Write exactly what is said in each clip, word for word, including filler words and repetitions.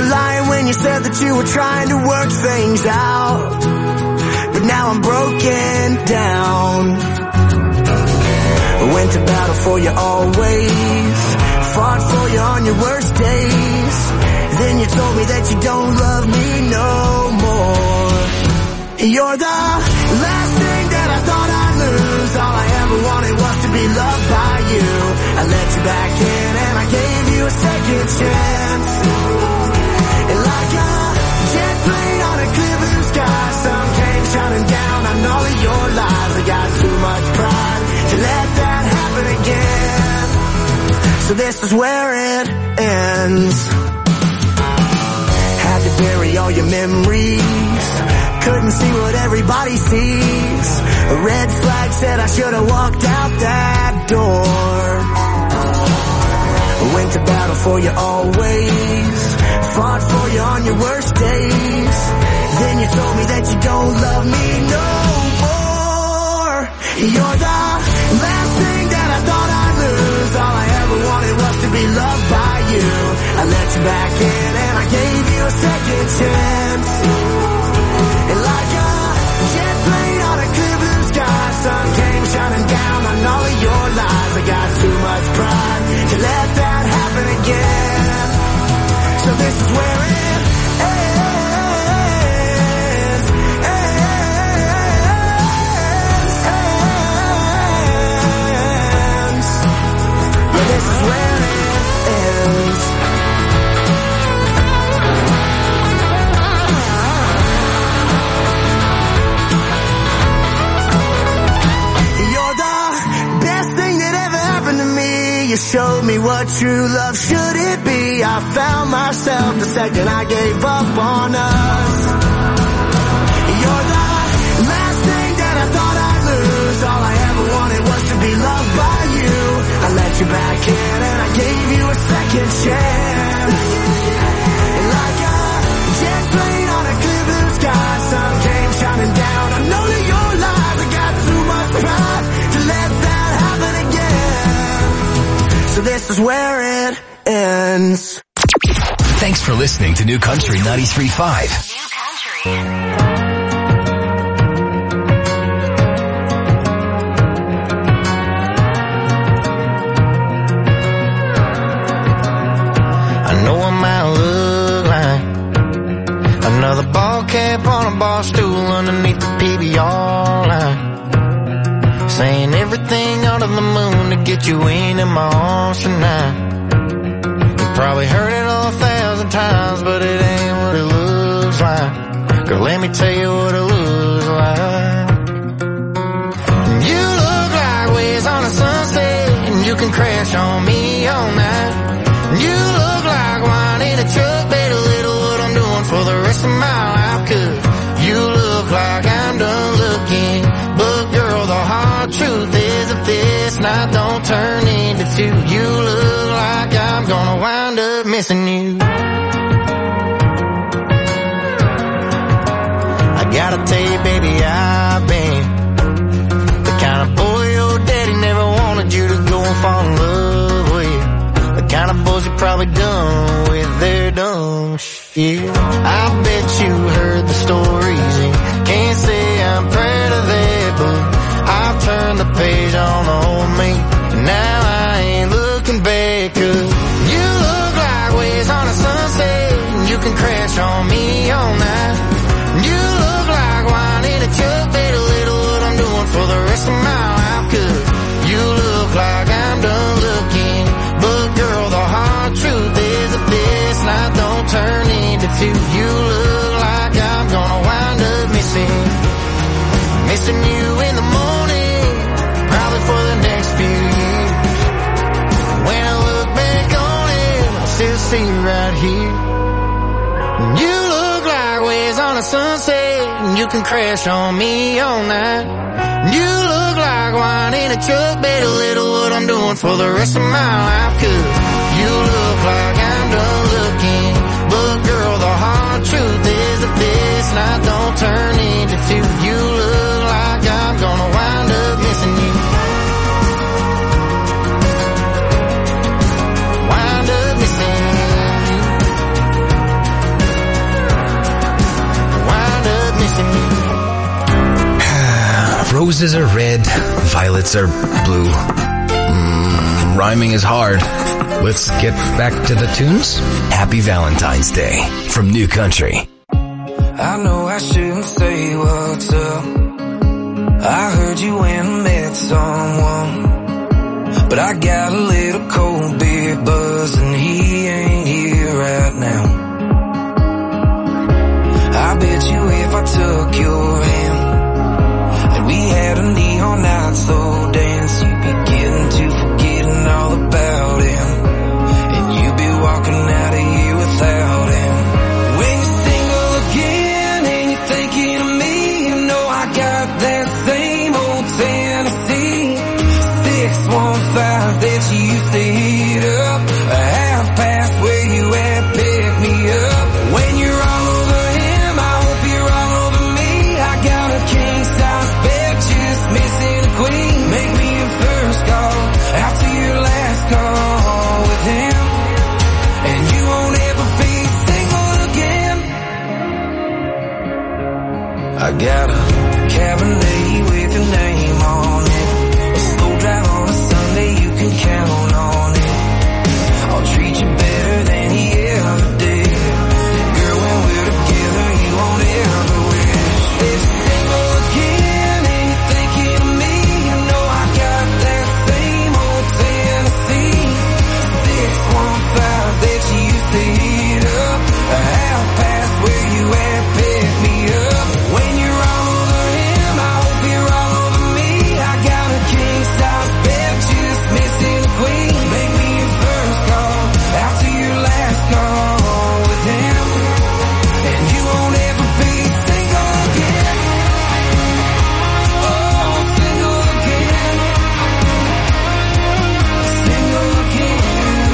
were lying when you said that you were trying to work things out. But now I'm broken down. I went to battle for you always, fought for you on your worst days. Then you told me that you don't love me no more. You're the last thing that I thought I'd lose. All I ever wanted was to be loved by you. I let you back in and I gave you a second chance. And like a jet plane on a clear blue sky, sun came shining down on all of your lies. I got too much pride to let that happen again. So this is where it ends. Had to bury all your memories, couldn't see what everybody sees. A red flag said I should have walked out that door. I went to battle for you always, fought for you on your worst days. Then you told me that you don't love me no more. You're the last thing that I thought I'd lose. All I ever wanted was to be loved by you. I let you back in and I gave you a second chance. And like a jet plane on a clear blue sky, sun came shining down on all of your lies. I got too much pride to let that happen again. So this is where it ends, ends, ends. Yeah, this is where it ends. You showed me what true love should it be. I found myself the second I gave up on us. You're the last thing that I thought I'd lose. All I ever wanted was to be loved by you. I let you back in and I gave you a second chance. And like a jet plane on a clear blue sky, sun came shining down on all of your lies. I got too much pride to let that happen again. So this is where it ends. Thanks for listening to New Country ninety-three point five. New Country. I know I might look like another ball cap on a bar stool underneath the P B R line, saying everything under the moon to get you into my arms tonight. You probably heard it all a thousand times, but it ain't what it looks like. Girl, let me tell you what it looks like. You look like waves on a sunset, and you can crash on me all night. You look like wine in a truck, better little what I'm doing for the rest of my life. Cause you look like I'm done looking, but girl, the hard truth is if this night don't turn into two, you look like I'm gonna wind up missing you. I gotta tell you, baby, I've been the kind of boy your daddy never wanted you to go and fall in love with. The kind of boys you probably done with their dumb shit. I bet you heard the stories and can't say I'm proud of that, but I've turned the page on old me, and now I ain't looking back. Cause you look like waves on a sunset, and you can crash on me all night. You look like wine in a truck, better little what I'm doing for the rest of my life. Cause you look like I'm done looking, but girl, the hard truth is if this night don't turn into two, you look like I'm gonna wind up missing, missing you in the morning, probably for the next few years. When I look back on it, I still see you right here. You look like waves on a sunset, and you can crash on me all night. You look like wine in a truck, better little what I'm doing for the rest of my life. Cause you look like I'm done looking, but girl, the hard truth is if this night don't turn into two, you look like I'm gonna wind up missing you. Wind up missing you. Roses are red, violets are blue. Mm, rhyming is hard. Let's get back to the tunes. Happy Valentine's Day from New Country. I know I shouldn't say what's up. I heard you when I met someone, but I got a little cold beer buzz and he ain't here right now. I bet you if I took your hand and we had a neon night slow dance, you'd be getting to forgetting all about him, and you'd be walking out of here without him. When you're single again and you're thinking of me, you know I got that same old Tennessee six one five that you used to heat up, a half past where you at, pick me up. When you're all over him, I hope you're all over me. I got a king size bed, just missing a queen. Make me your first call after your last call with him, and you won't ever be single again. I got a Cabernet with your name on it, a slow drive on a Sunday, you can count on it. I'll treat you better than he ever did. Girl, when we're together, you won't ever wish. If you're single again and you're thinking of me, you know I got that same old Tennessee six one five that you used to heat up, a half past where you at, pick me up. When you're all over him, I hope you're all over me. I got a king size bed, just missing a queen. Make me your first call after your last call with him, and you won't ever be single again. Oh, single again, single again.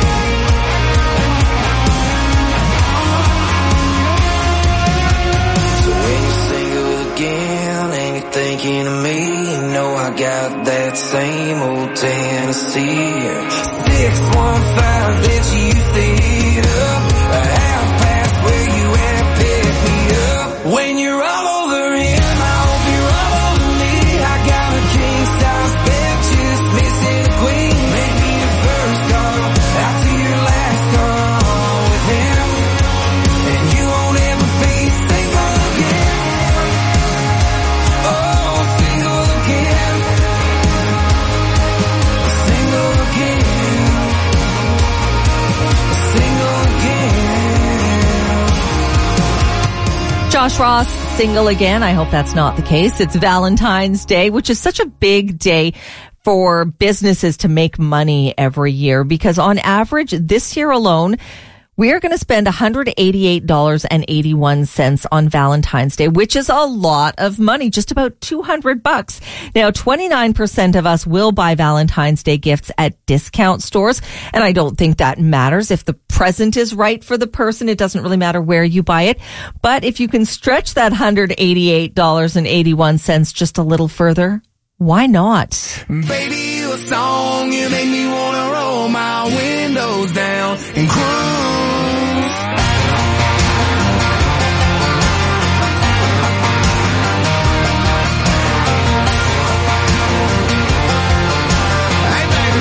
So when you're single again and you're thinking of me, you know I got that same old Tennessee six one five that you used to heat up, a half past where you at, pick me up. When you're all over him, I hope you're all over me. I got a king size bed, just missing a queen. Make me your first call after your last call with him, and you won't ever be single again. Oh, single again, single again, single again. Josh Ross, single again. I hope that's not the case. It's Valentine's Day, which is such a big day for businesses to make money every year, because on average, this year alone, we are going to spend one hundred eighty-eight dollars and eighty-one cents on Valentine's Day, which is a lot of money, just about two hundred bucks. Now, twenty-nine percent of us will buy Valentine's Day gifts at discount stores, and I don't think that matters. If the present is right for the person, it doesn't really matter where you buy it. But if you can stretch that one hundred eighty-eight dollars and eighty-one cents just a little further, why not? Baby, you a song, you make me wanna roll my windows down and cruise. Hey, baby.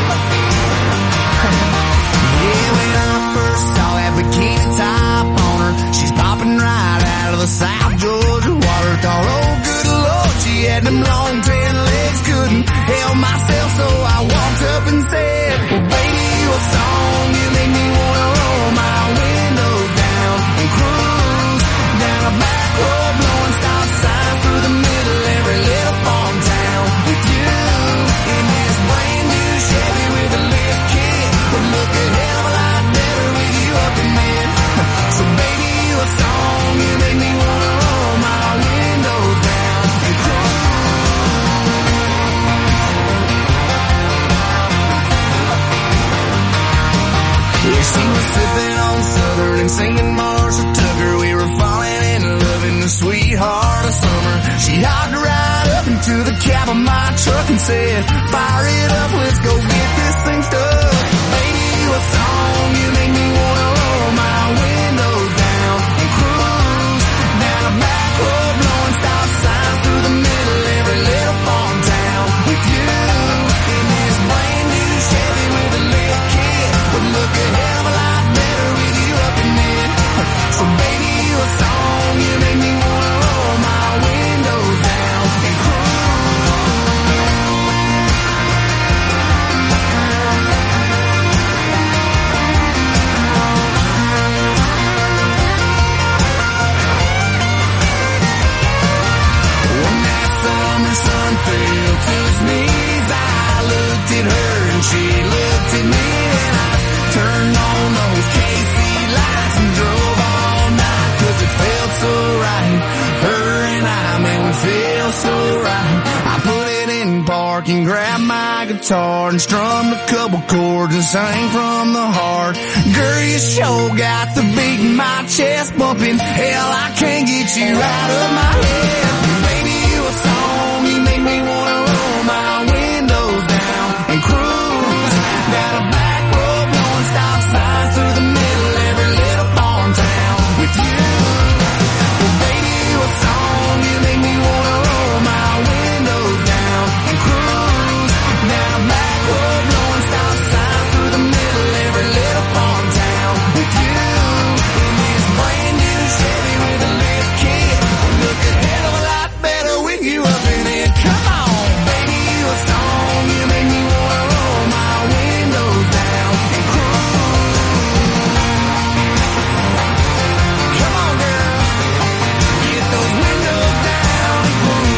Yeah, when I first saw that bikini top on her, she's popping right out of the South Georgia water. Thought, oh, good Lord, she had them long tan legs, couldn't help myself, so I walked up and said, well, baby, you a song, you make me wanna roll my windows down and cruise down a back road, blowing stop signs through the middle of every little farm town with you in this brand new Chevy with a lift kit. Would look a hell of a lot better with you up in it. So baby, you a song, you make me wanna roll my windows down and cruise. Yeah, she was sipping on Southern and singing Marshall Tucker. We were falling in love in the sweetheart of summer. She hopped right up into the cab of my truck and said, fire it up, let's go get this thing stuck. Baby, you a song, you make me wanna roll my windows down and cruise down a back road, blowing stop signs through the middle of every little farm guitar and strum a couple chords and sang from the heart. Girl, you sure got the beat in my chest bumping. Hell, I can't get you out of my head. Baby, you a song, you make me wanna roll my windows down and cruise down a back road, blowing stop signs through the middle of every little farm town with you. Well, baby, you a song, you make me wanna roll my windows down and cruise down a back road, blowing stop signs through the middle of every little farm town with you. In this brand new Chevy with a lift kit, look a hell of a lot better with you up in it. Come on, baby, you a song, you make me wanna roll my windows down and cruise. Come on, girl, get those windows down and cruise.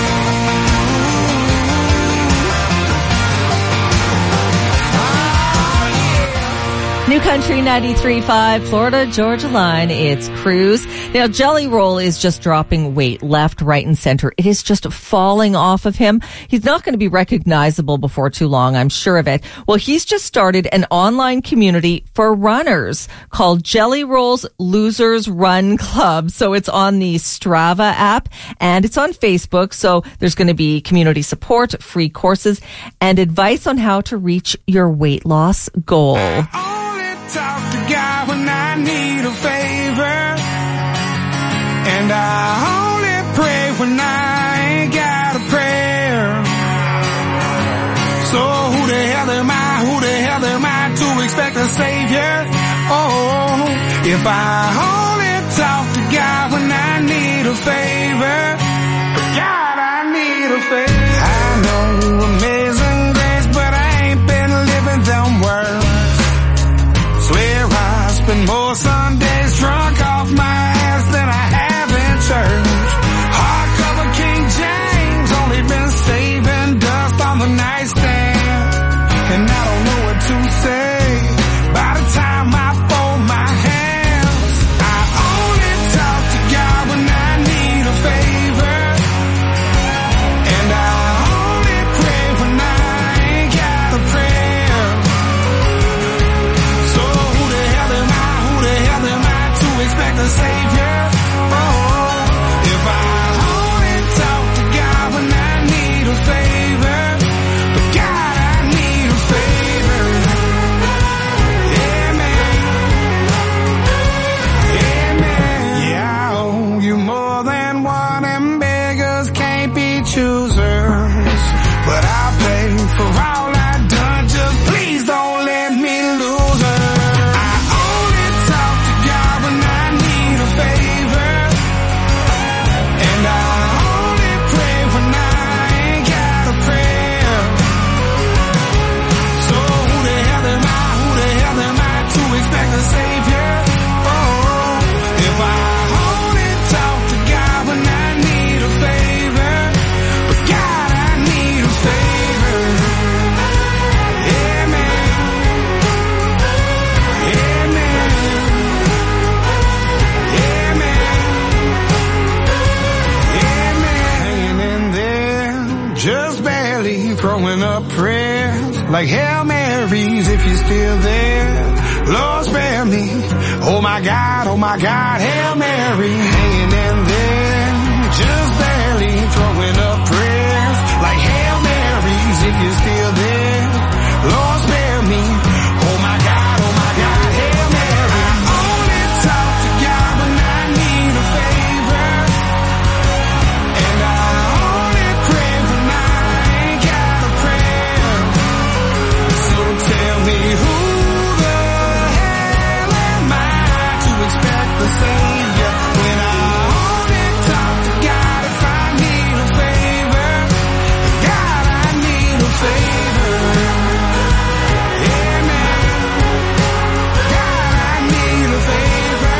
New Country ninety-three point five, Florida Georgia Line. It's Cruise. Now, Jelly Roll is just dropping weight left, right, and center. It is just falling off of him. He's not going to be recognizable before too long, I'm sure of it. Well, he's just started an online community for runners called Jelly Roll's Losers Run Club. So it's on the Strava app and it's on Facebook. So there's going to be community support, free courses, and advice on how to reach your weight loss goal. Talk to God when I need a favor, and I only pray when I ain't got a prayer. So who the hell am I, who the hell am I to expect a savior? Oh, if I only talk to God when I need a favor, God, I need a favor. I know amazing grace, but I ain't been living them words. Swear I spend more Sundays drunk off my ass than I have in church. Hardcover King James, only been saving dust on the nightstand. And I don't know what to say by the time I fold my hands. I only talk to God when I need a favor, and I only pray when I ain't got a prayer. Expect a savior. Oh, if I only talk to God when I need a favor, but God, I need a favor. Yeah, man. Yeah, man. Yeah, I owe you more than one, and beggars can't be choosers. But I'll pay for all I've done. Just please don't let me lose her. Throwing up prayers like Hail Marys if you're still there. Lord spare me. Oh my God, oh my God, Hail Mary. Hanging in there, just barely throwing up prayers like Hail Marys if you're still there. Lord spare me. Oh my God, oh my God, Hail Mary. I only talk to God when I need a favor, and I only pray when I ain't got a prayer. So tell me, who the hell am I to expect the Savior when I only talk to God if I need a favor? God, I need a favor. Yeah, man. God, I need a favor.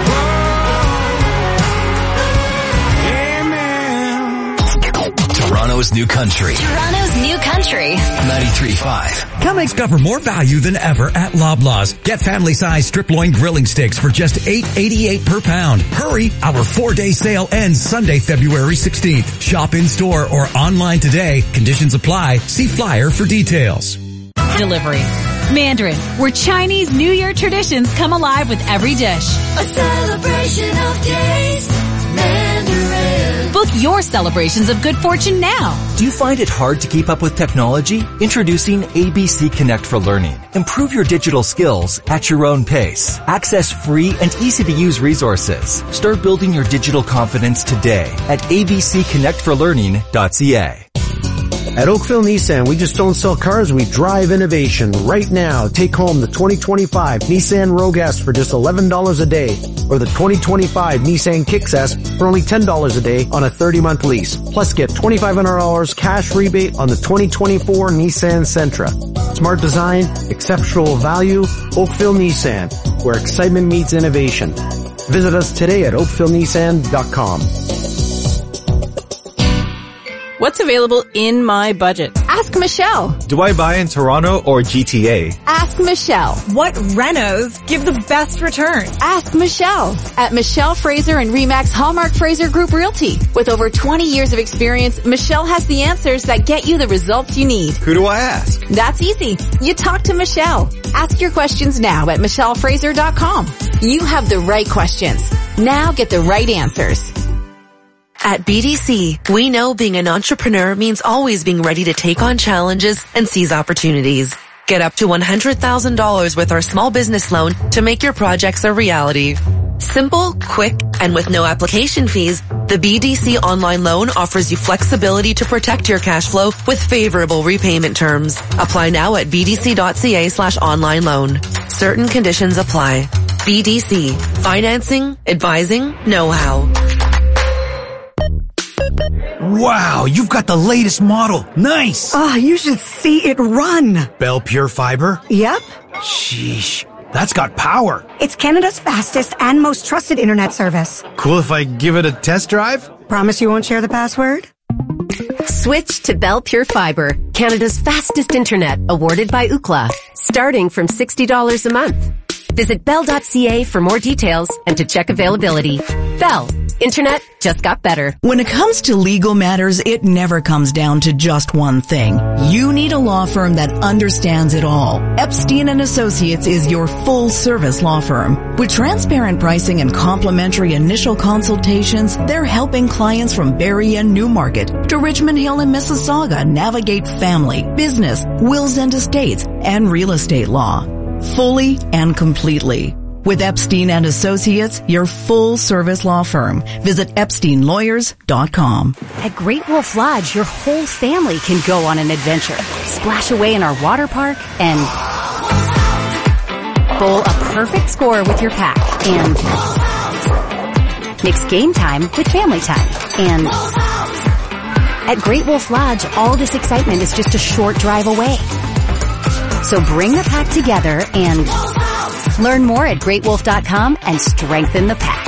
Whoa. Yeah, man. Toronto Toronto's new country. Toronto's new country. ninety-three point five. Come discover more value than ever at Loblaws. Get family-size strip loin grilling sticks for just eight dollars and eighty-eight cents per pound. Hurry, our four-day sale ends Sunday, February sixteenth. Shop in-store or online today. Conditions apply. See flyer for details. Delivery. Mandarin, where Chinese New Year traditions come alive with every dish. A celebration of taste. Mandarin. Book your celebrations of good fortune now. Do you find it hard to keep up with technology? Introducing A B C Connect for Learning. Improve your digital skills at your own pace. Access free and easy-to-use resources. Start building your digital confidence today at a b c connect for learning dot c a. At Oakville Nissan, we just don't sell cars, we drive innovation. Right now, take home the twenty twenty-five Nissan Rogue S for just eleven dollars a day, or the twenty twenty-five Nissan Kicks S for only ten dollars a day on a thirty-month lease. Plus, get twenty-five hundred dollars cash rebate on the twenty twenty-four Nissan Sentra. Smart design, exceptional value, Oakville Nissan, where excitement meets innovation. Visit us today at oakville nissan dot com. What's available in my budget? Ask Michelle. Do I buy in Toronto or G T A? Ask Michelle. What renos give the best return? Ask Michelle. At Michelle Fraser and Remax Hallmark Fraser Group Realty. With over twenty years of experience, Michelle has the answers that get you the results you need. Who do I ask? That's easy. You talk to Michelle. Ask your questions now at michelle fraser dot com. You have the right questions. Now get the right answers. At B D C, we know being an entrepreneur means always being ready to take on challenges and seize opportunities. Get up to one hundred thousand dollars with our small business loan to make your projects a reality. Simple, quick, and with no application fees, the B D C online loan offers you flexibility to protect your cash flow with favorable repayment terms. Apply now at b d c dot c a slash online loan. Certain conditions apply. B D C. Financing, advising, know-how. Wow, you've got the latest model. Nice. Oh, you should see it run. Bell Pure Fiber? Yep. Sheesh, that's got power. It's Canada's fastest and most trusted internet service. Cool if I give it a test drive? Promise you won't share the password? Switch to Bell Pure Fiber, Canada's fastest internet, awarded by Ookla, starting from sixty dollars a month. Visit bell dot c a for more details and to check availability. Bell. Internet just got better. When it comes to legal matters, it never comes down to just one thing. You need a law firm that understands it all. Epstein and Associates is your full-service law firm. With transparent pricing and complimentary initial consultations, they're helping clients from Barrie and Newmarket to Richmond Hill and Mississauga navigate family, business, wills and estates, and real estate law. Fully and completely. With Epstein and Associates, your full-service law firm. Visit epstein lawyers dot com. At Great Wolf Lodge, your whole family can go on an adventure. Splash away in our water park and bowl a perfect score with your pack. And mix game time with family time. And at Great Wolf Lodge, all this excitement is just a short drive away. So bring the pack together and learn more at great wolf dot com and strengthen the pack.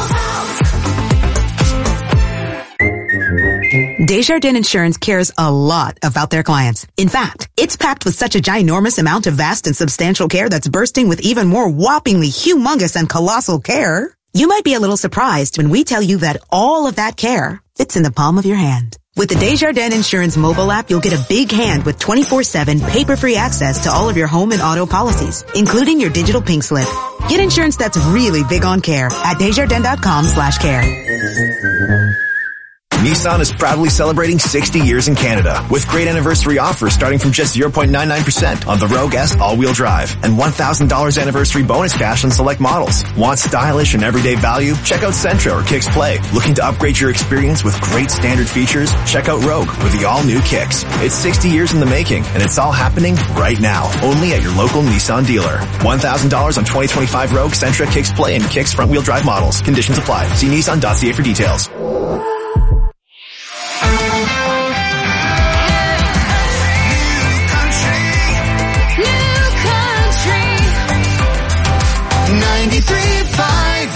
Desjardins Insurance cares a lot about their clients. In fact, it's packed with such a ginormous amount of vast and substantial care that's bursting with even more whoppingly humongous and colossal care. You might be a little surprised when we tell you that all of that care fits in the palm of your hand. With the Desjardins Insurance mobile app, you'll get a big hand with twenty-four seven paper-free access to all of your home and auto policies, including your digital pink slip. Get insurance that's really big on care at desjardins dot com slash care. Nissan is proudly celebrating sixty years in Canada with great anniversary offers starting from just zero point nine nine percent on the Rogue S all-wheel drive and one thousand dollars anniversary bonus cash on select models. Want stylish and everyday value? Check out Sentra or Kicks Play. Looking to upgrade your experience with great standard features? Check out Rogue with the all-new Kicks. It's sixty years in the making and it's all happening right now. Only at your local Nissan dealer. one thousand dollars on twenty twenty-five Rogue, Sentra, Kicks Play, and Kicks front-wheel drive models. Conditions apply. See nissan dot c a for details. ninety-three point five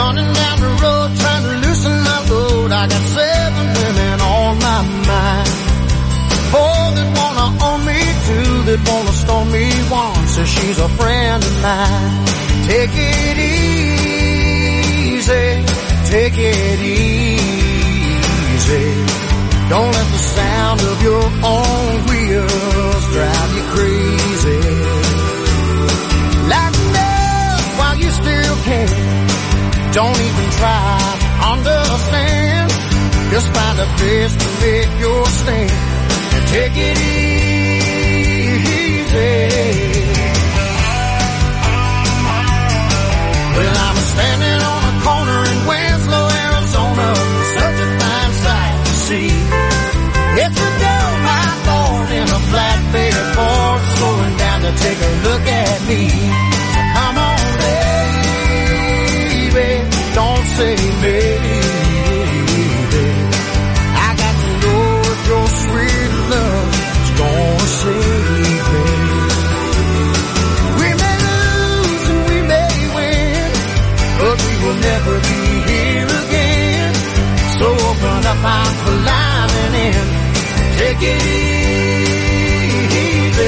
running down the road trying to loosen my load. I got seven women on my mind. Four that wanna own me, two that wanna stone me, one says she's a friend of mine. Take it easy, take it easy. Don't let the sound of your own wheels drive you crazy. Lighten up while you still can. Don't even try to understand. Just find a place to make your stand and take it easy. Well, I'm standing on a corner in Winslow, Arizona. Such a fine sight to see. It's a doe, my thorn in a flatbed Ford, slowing down to take a look at me. So come on, baby, don't say maybe. I got to know if your sweet love is gonna save me. We may lose and we may win, but we will never be here again. So open up, I'm climbing in. Take it easy.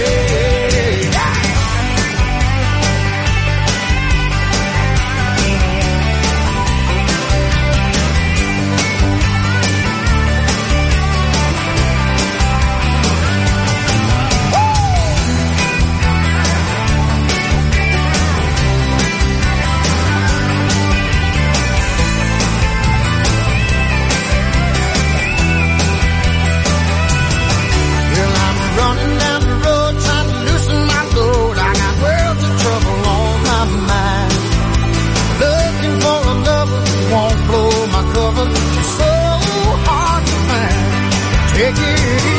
Take it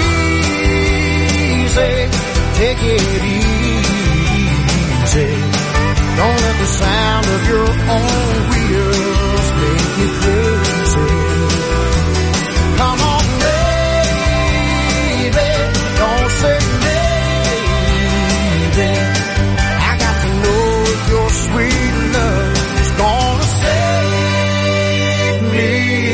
easy, take it easy. Don't let the sound of your own wheels make you crazy. Come on, baby, don't say maybe. I got to know if your sweet love is gonna save me.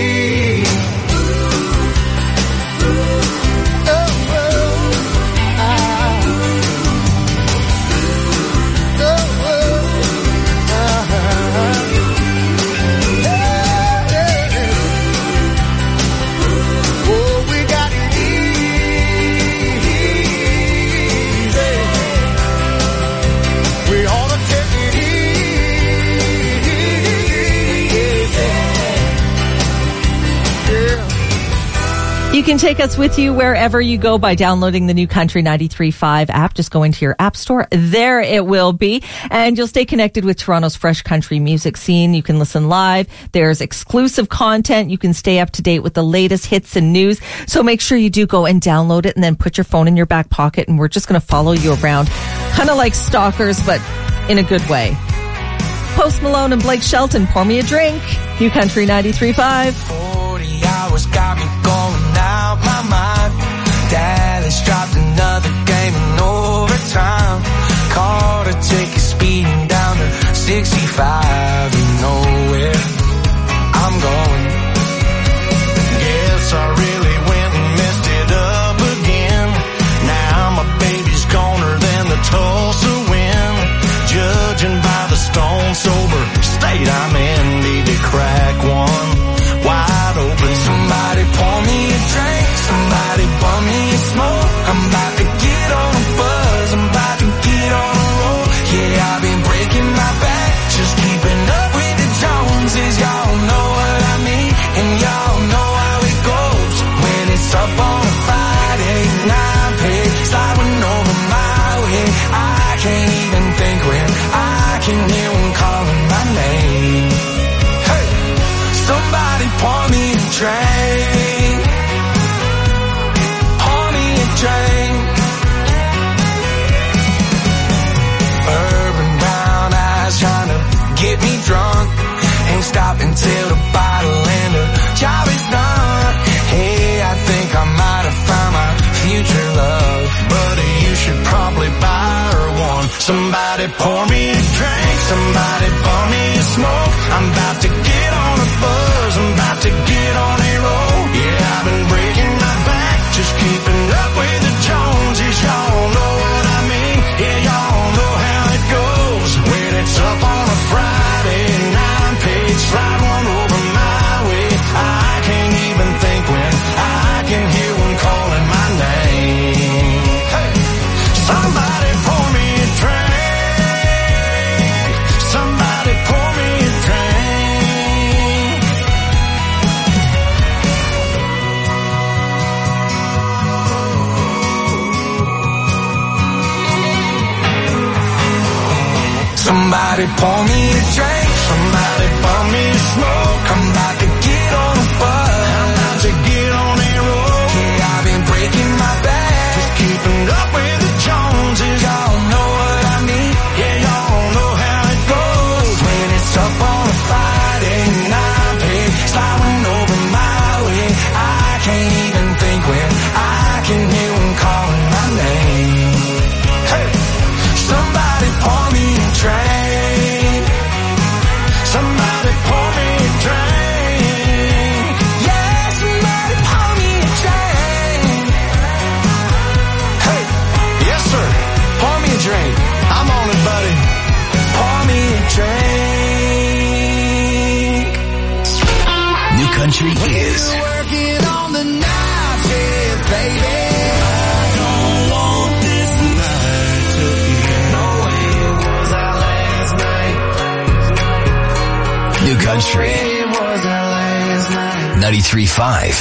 You can take us with you wherever you go by downloading the new Country ninety-three point five app. Just go into your app store. There it will be. And you'll stay connected with Toronto's fresh country music scene. You can listen live. There's exclusive content. You can stay up to date with the latest hits and news. So make sure you do go and download it and then put your phone in your back pocket. And we're just going to follow you around. Kind of like stalkers, but in a good way. Post Malone and Blake Shelton, Pour Me a Drink. New Country ninety-three point five. forty hours got me going out my mind. Dallas dropped another game in overtime. Caught a ticket speeding down to sixty-five. You know where I'm going. Guess I really went and messed it up again. Now my baby's goner than the Tulsa wind. Judging by the stone sober state I'm in, need to crack one wide open. Somebody pour me a drink, somebody pour me a smoke. I'm about to get on a buzz, I'm about to get on a roll. Yeah, I've been breaking my back, just keeping up with the Joneses. Y'all know what I mean, and y'all know how it goes. When it's up on a Friday night, pay sliding over my way. I can't even think when I can hear them calling my name. Hey, somebody pour me a drink. Pour me a drink. Urban brown eyes trying to get me drunk. Ain't stopping till the bottle and the job is done. Hey, I think I might have found my future love, but you should probably buy her one. Somebody pour me a drink, somebody pour me a smoke. I'm about to get Somebody pour me a drink, somebody pour me a smoke. I'm about to get on a bus, I'm about to get on a roll. Yeah, I've been breaking my back, just keeping up with the Joneses. Y'all know what I mean, yeah, y'all know how it goes. When it's up on a Friday night, pig sliding over my way. I can't even think when I can hear them calling my name. Hey, somebody pour me a drink, somebody pour me a drink. Yeah, somebody pour me a drink. Hey, yes sir, pour me a drink. I'm on it, buddy. Pour me a drink. New Country is Working on the night shift, baby. I don't want this night to end. No way it was our last night. New Country It was our last night. ninety-three point five.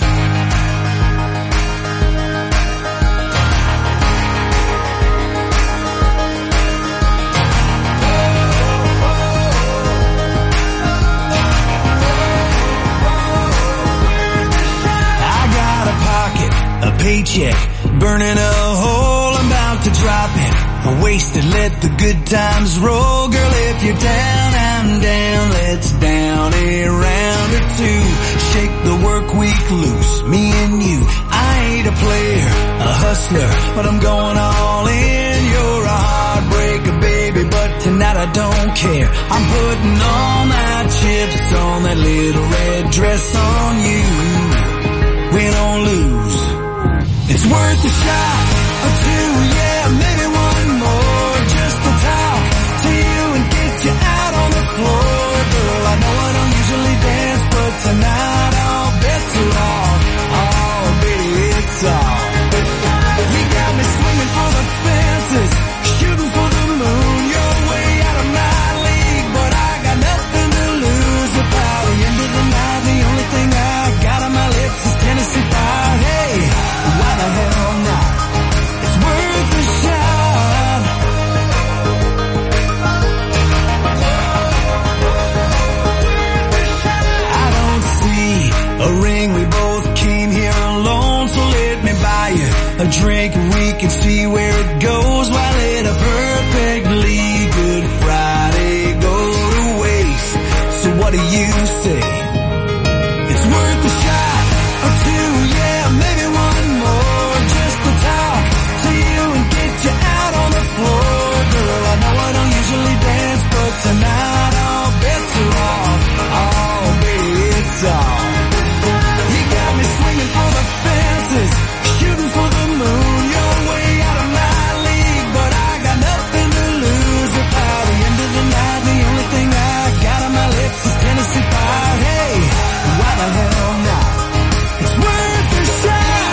I got a pocket, a paycheck, burning a hole, I'm about to drop it. I wasted, let the good times roll. Girl, if you're down, I'm down. Let's down a round or two. Shake the work week loose, me and you. I ain't a player, a hustler, but I'm going all in. You're a heartbreaker, baby, but tonight I don't care. I'm putting all my chips on that little red dress on you. Win or lose, it's worth a shot or two, yeah, maybe one more, just to talk to you and get you out on the floor. Girl, I know I don't usually dance, but tonight all bets are off. Oh, baby, it's off. You got me swinging for the fences, shooting for the moon. You're way out of my league, but I got nothing to lose. By the end of the night, the only thing I got on my lips is Tennessee Fire. Hey, why the hell not? It's worth a shot. I don't see a ring, we both came here alone, so let me buy you a drink and we can see where it goes. While let a perfectly good Friday go to waste. So what do you say? It's worth a shot or two, yeah, maybe one more, just to talk to you and get you out on the floor. Girl, I know I don't usually dance, but tonight all bets are off. Oh, baby, it's off. You got me swinging for the fences, shooting for the moon. You're way out of my league, but I got nothing to lose. By the end of the night, the only thing I got on my lips is Tennessee Fire. Hey, why the hell not? It's worth a shot.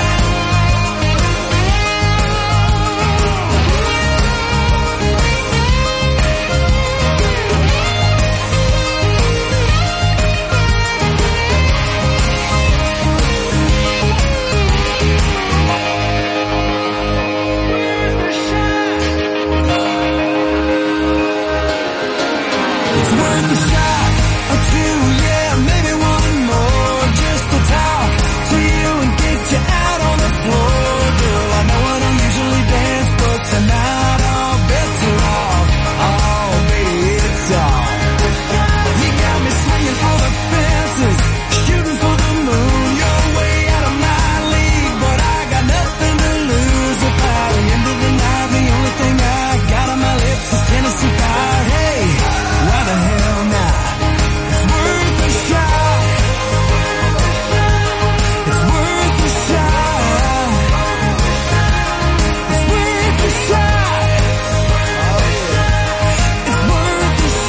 It's worth a shot or two, yeah, maybe one more, just to talk to you and get you out on the floor. Girl, I know I don't usually dance, but tonight all bets are off. Oh, baby, it's off. You got me swinging for the fences, shooting for the moon. You're way out of my league, but I got nothing to lose. By the end of the night, the only thing I got on my lips is Tennessee Fire. Hey, why the hell not? It's worth a shot. It's worth a shot. It's worth a shot. It's worth a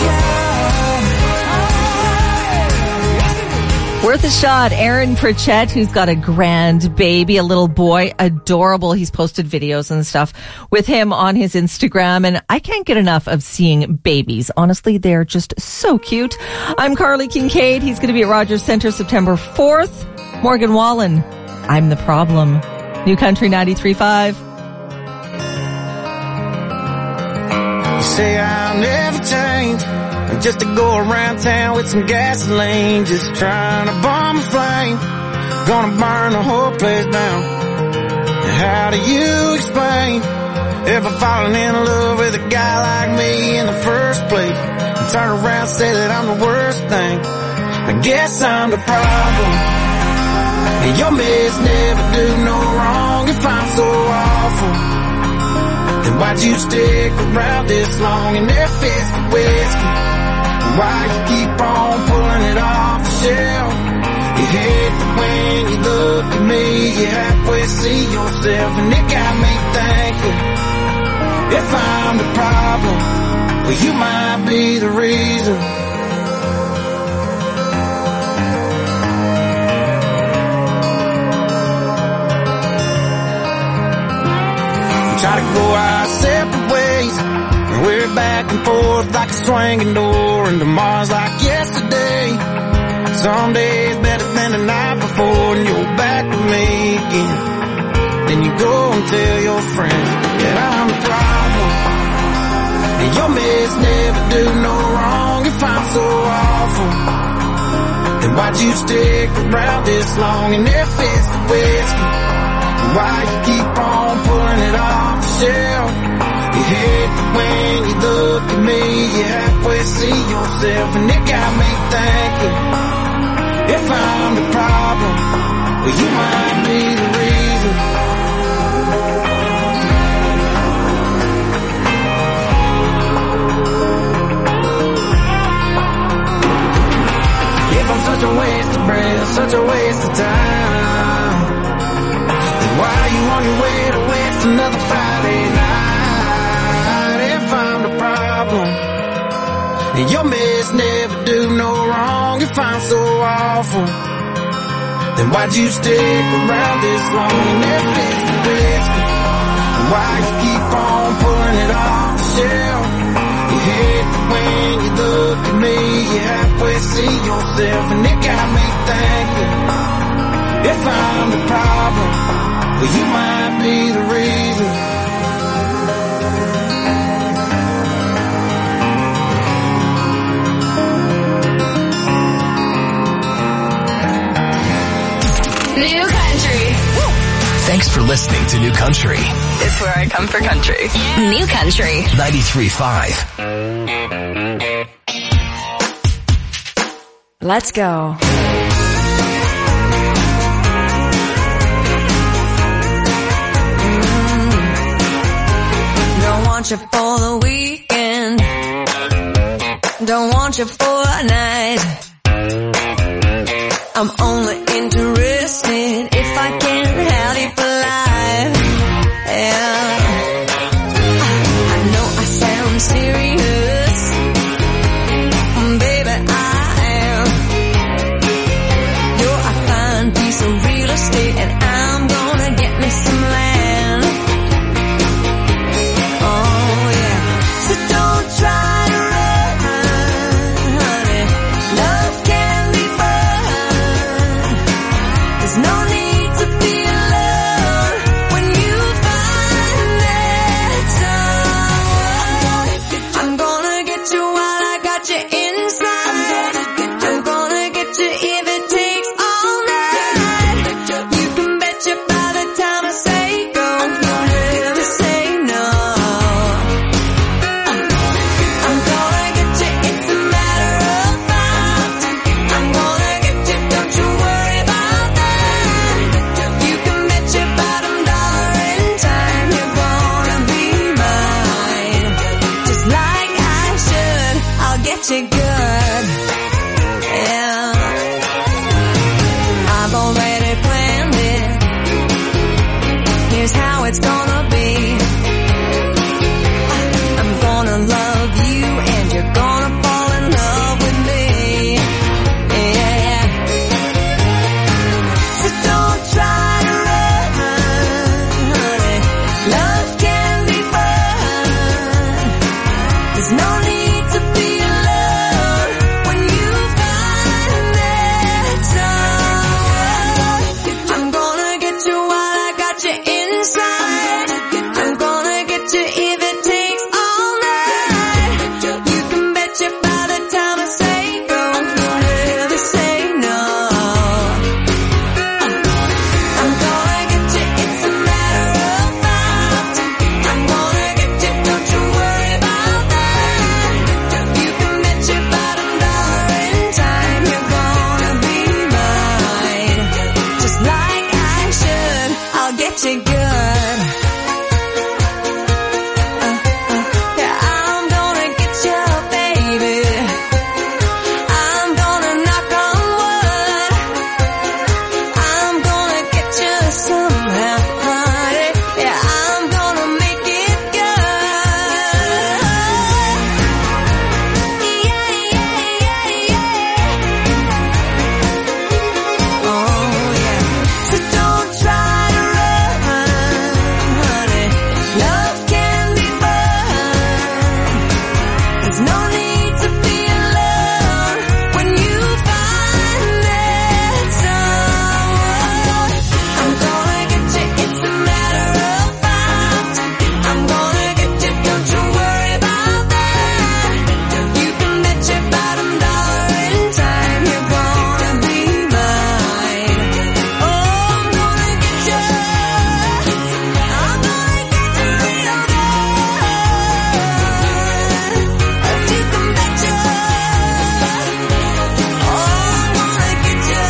shot. Worth a shot. Aaron Pritchett, who's got a grand baby, a little boy, adorable. He's posted videos and stuff with him on his Instagram, and I can't get enough of seeing babies. Honestly, they're just so cute. I'm Carly Kincaid. He's going to be at Rogers Centre September fourth. Morgan Wallen, I'm the Problem. New Country ninety-three point five. say I'll never change. I'm just to go around town with some gasoline, just trying to bomb a flame. Gonna burn the whole place down. And how do you explain ever falling in love with a guy like me in the first place? And turn around and say that I'm the worst thing. I guess I'm the problem. And your mess never do no wrong if I'm so awful. Then why'd you stick around this long in their fist of whiskey? Why you keep on pulling it off the shelf? You hate that when you look at me, you halfway see yourself, and it got me thinking, if I'm the problem, well you might be the reason. We try to go our separate ways, and we're back and forth like a swinging door, and tomorrow's like yesterday. Some days better than the night before, and you're back with me again. Then you go and tell your friends that I'm the problem. And your mess never do no wrong if I'm so awful. Then why'd you stick around this long in their fist of whiskey? And why you keep on pulling it off the shelf? You hate that when you look at me, you halfway see yourself, and it got me thinking, if I'm the problem, well you might be the reason. If I'm such a waste of breath, such a waste of time, then why are you on your way to waste another Friday night? If I'm the problem, and your mess never do no wrong if I'm so awful, then why'd you stick around this long and their fist of whiskey? And why you keep on pulling it off the shelf? You hate that when you look at me, you halfway see yourself, and it got me thinking, if I'm the problem, well you might be the reason. New Country. Thanks for listening to New Country. It's where I come for country. New Country. ninety-three point five. Let's go. Mm. Don't want you for the weekend. Don't want you for a night. I'm only interested if I can have you for life. Yeah. I know I sound serious, baby, I am. You're a fine piece of real estate, and I'm gonna get me some land. Oh yeah. So don't try to run, honey. Love can be fun. There's no need to be alone when you find that someone. I'm gonna get you while I got you inside. I'm gonna get you if it takes all night. You can bet you by the time I say go, you'll never say no. I'm gonna get you, it's a matter of fact. I'm gonna get you, don't you worry about that. You can bet your bottom dollar in time you're gonna be mine. Just like I should, I'll get you good. Yeah. I've already planned it. Here's how it's gonna be. I'm gonna love you and you're gonna fall in love with me. Yeah, yeah. So don't try to run, honey. Love can be fun. There's no need to be alone when you find that someone. I'm gonna get you while I got you inside. get you good. Uh, uh, yeah, I'm gonna get you, baby. I'm gonna knock on wood. I'm gonna get you somehow, honey. Yeah, I'm gonna make it good. Yeah, yeah, yeah, yeah. Oh, yeah. So don't try to run, honey. Love can be fun. There's no need to be alone when you find that someone. I'm gonna get you, it's a matter of fact. I'm gonna get you, don't you worry about that. You can bet your bottom dollar in time you're gonna be mine. Oh, I'm gonna get you. I'm gonna get you real good. You can bet you. Oh, I'm gonna get you.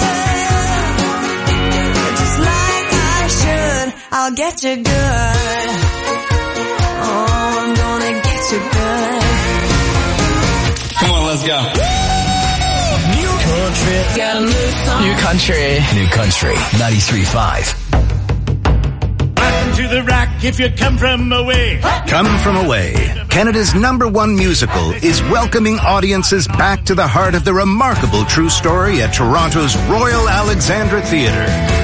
Just like I should, I'll get you good. Oh, I'm gonna get you good. Come on, let's go. New country, got a new song. New Country. New Country ninety-three point five. Welcome to the rock if you come from away. Come From Away, Canada's number one musical, is welcoming audiences back to the heart of the remarkable true story at Toronto's Royal Alexandra Theatre.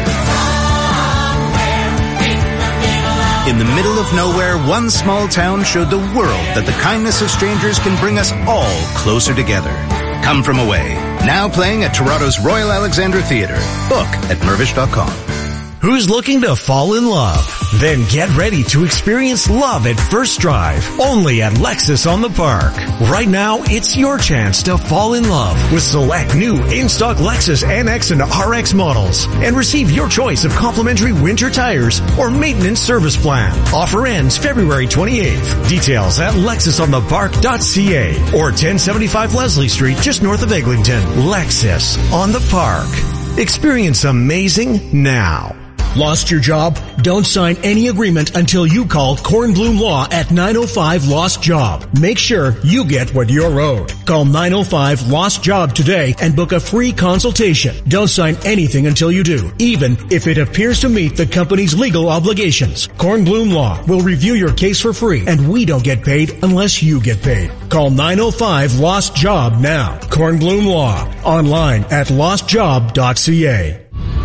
In the middle of nowhere, one small town showed the world that the kindness of strangers can bring us all closer together. Come From Away, now playing at Toronto's Royal Alexandra Theatre. Book at mervish dot com. Who's looking to fall in love? Then get ready to experience love at first drive, only at Lexus on the Park. Right now, it's your chance to fall in love with select new in-stock Lexus N X and R X models and receive your choice of complimentary winter tires or maintenance service plan. Offer ends February twenty-eighth. Details at lexus on the park dot c a or ten seventy-five Leslie Street just north of Eglinton. Lexus on the Park. Experience amazing now. Lost your job? Don't sign any agreement until you call Kornblum Law at nine oh five Lost Job. Make sure you get what you're owed. Call nine oh five Lost Job today and book a free consultation. Don't sign anything until you do, even if it appears to meet the company's legal obligations. Kornblum Law will review your case for free, and we don't get paid unless you get paid. Call nine oh five Lost Job now. Kornblum Law. Online at lost job dot c a.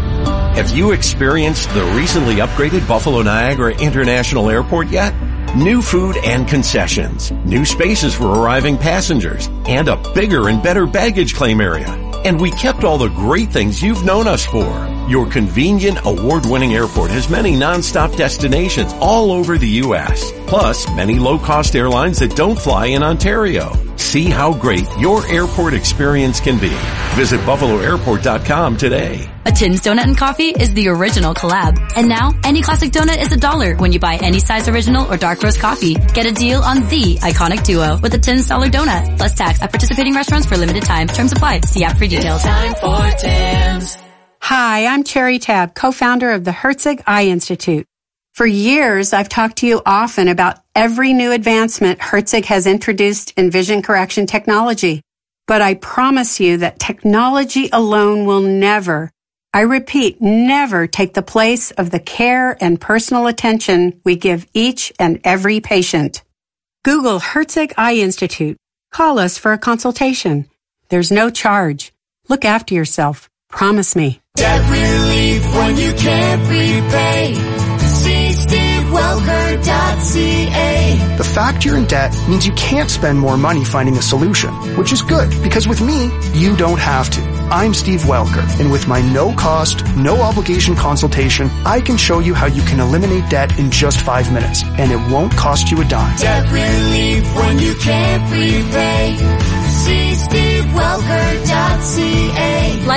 Have you experienced the recently upgraded Buffalo Niagara International Airport yet? New food and concessions, new spaces for arriving passengers, and a bigger and better baggage claim area. And we kept all the great things you've known us for. Your convenient, award-winning airport has many non-stop destinations all over the U S, plus many low-cost airlines that don't fly in Ontario. See how great your airport experience can be. Visit buffalo airport dot com today. A Tim's Donut and Coffee is the original collab. And now, any classic donut is a dollar when you buy any size original or dark roast coffee. Get a deal on the iconic duo with a Tim's dollar donut, plus tax at participating restaurants for limited time. Terms apply. See app for details. Time for Tim's. Hi, I'm Cherry Tabb, co-founder of the Herzig Eye Institute. For years, I've talked to you often about every new advancement Herzig has introduced in vision correction technology. But I promise you that technology alone will never, I repeat, never take the place of the care and personal attention we give each and every patient. Google Herzig Eye Institute. Call us for a consultation. There's no charge. Look after yourself. Promise me. Debt relief when you can't repay. See steve welker dot c a. The fact you're in debt means you can't spend more money finding a solution, which is good because with me, you don't have to. I'm Steve Welker, and with my no-cost, no-obligation consultation, I can show you how you can eliminate debt in just five minutes, and it won't cost you a dime. Debt relief when you can't repay. See steve welker dot c a.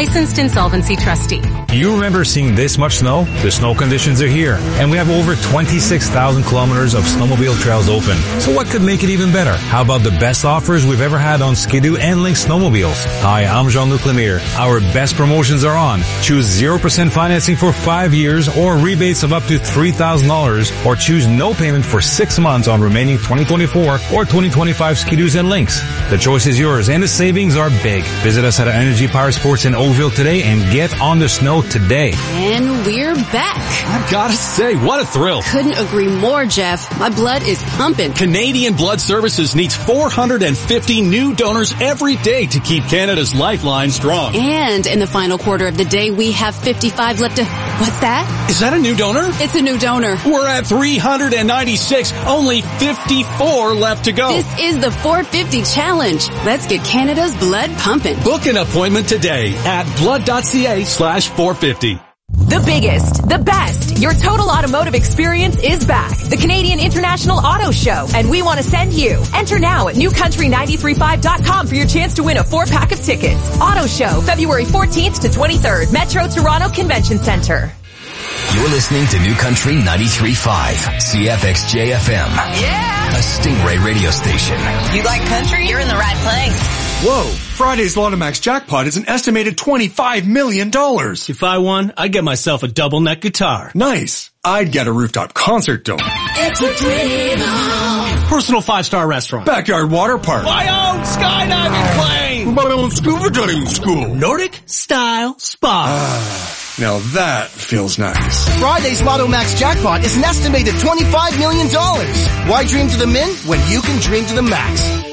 licensed insolvency trustee. You remember seeing this much snow? The snow conditions are here, and we have over twenty-six thousand kilometers of snowmobile trails open. So what could make it even better? How about the best offers we've ever had on Ski-Doo and Lynx snowmobiles? Hi, I'm Jean-Luc Lemire. Our best promotions are on. Choose zero percent financing for five years or rebates of up to three thousand dollars, or choose no payment for six months on remaining twenty twenty-four or twenty twenty-five Ski-Doos and Lynx. The choice is yours, and the savings are big. Visit us at Energy Power Sports in Oakville today and get on the snow today. And we're back. I've got to say, what a thrill. Couldn't agree more, Jeff. My blood is pumping. Canadian Blood Services needs four hundred fifty new donors every day to keep Canada's lifeline strong. And in the final quarter of the day, we have fifty-five left to... What's that? Is that a new donor? It's a new donor. We're at three hundred ninety-six, only fifty-four left to go. This is the four fifty challenge. Let's get Canada's blood pumping. Book an appointment today at blood.ca slash 450. The biggest, the best, your total automotive experience is back. The Canadian International Auto Show, and we want to send you. Enter now at new country nine three five dot com for your chance to win a four pack of tickets. Auto Show, February fourteenth to twenty-third, Metro Toronto Convention Center. You're listening to New Country ninety-three point five, C F X J F M. Yeah! A Stingray radio station. You like country? You're in the right place. Whoa, Friday's Lotomax jackpot is an estimated twenty-five million dollars. If I won, I'd get myself a double neck guitar. Nice. I'd get a rooftop concert dome. It's a dream. Personal five-star restaurant. Backyard water park. My own skydiving plane. My own scuba diving school. Nordic style spa. Ah, now that feels nice. Friday's Lotomax jackpot is an estimated twenty-five million dollars. Why dream to the min when you can dream to the max?